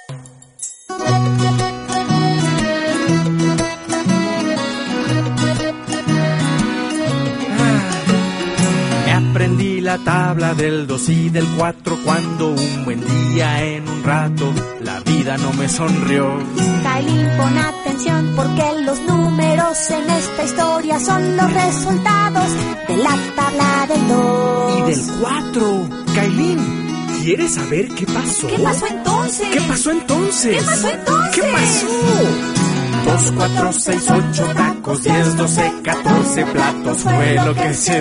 Aprendí la tabla del 2 y del 4 cuando un buen día en un rato la vida no me sonrió. Kailin, pon atención porque los números en esta historia son los resultados de la tabla del 2 y del 4. Kailin, ¿quieres saber qué pasó? ¿Qué pasó entonces? ¿Qué pasó entonces? ¿Qué pasó entonces? ¿Qué pasó? 2, 4, 6, 8 tacos, 10, 12, 14 platos fue lo que se